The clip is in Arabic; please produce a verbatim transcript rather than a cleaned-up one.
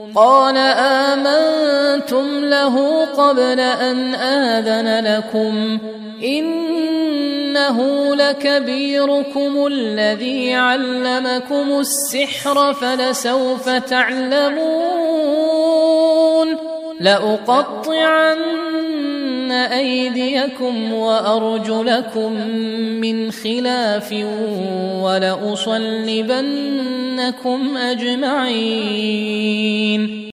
قال آمنتم له قبل أن آذن لكم إنه لكبيركم الذي علمكم السحر فلسوف تعلمون لأقطعن أيديكم وأرجلكم من خلاف ولأصلبنكم أجمعين